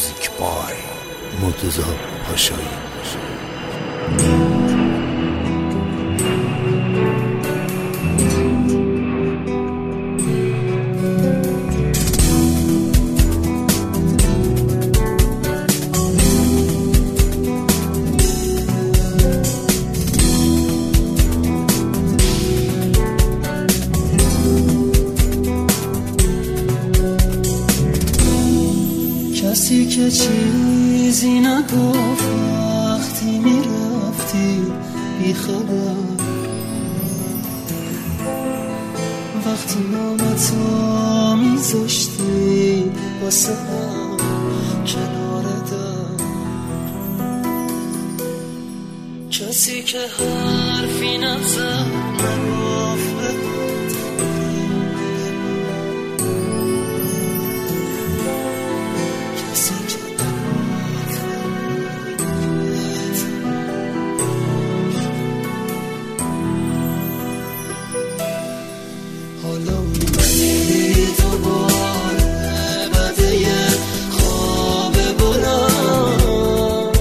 موزیک بای مرتضی پاشایی. کسی که چیزی نگفت وقتی میرفتی بی خبر، وقتی نامتو میذاشتی واسه هم کنار در، کسی که حرفی نزد نگفت حالا اومدی دوباره بده یه خواب بلند،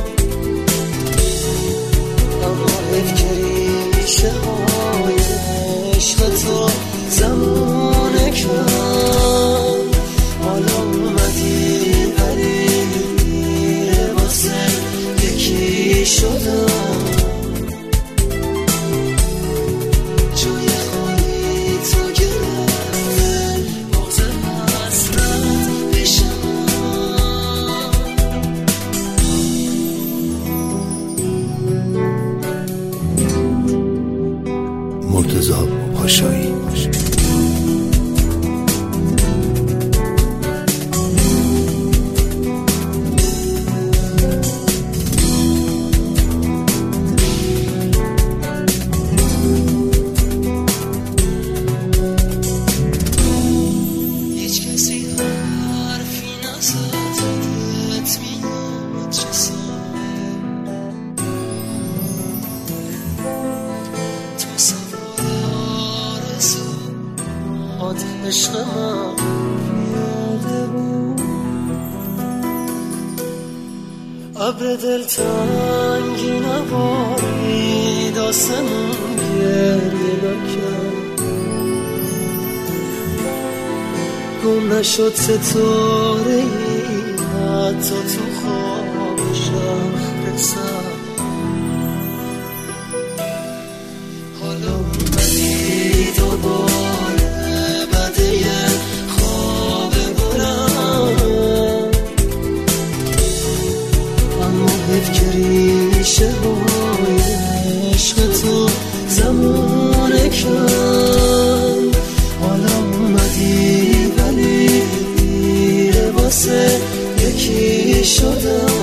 اما حیف که ریشه های عشق تو زمونه کن. حالا اومدی ولی واسه یکی شدم، مرتضی پاشایی. هیچ کسی حرفی نزد اطمینان چه ساده، تو سوار آرزو عشق من پیاده بود، ابر دلتنگی نبارید آسمون گریه نکرد، گم نشد ستاره ای حتی تو خوابشم رسد. حالا اومدی دوباره بده یه خواب بلند، اما حیف که ریشه های عشق تو زمونه کن. حالا اومدی ولی دیره واسه یکی شدم،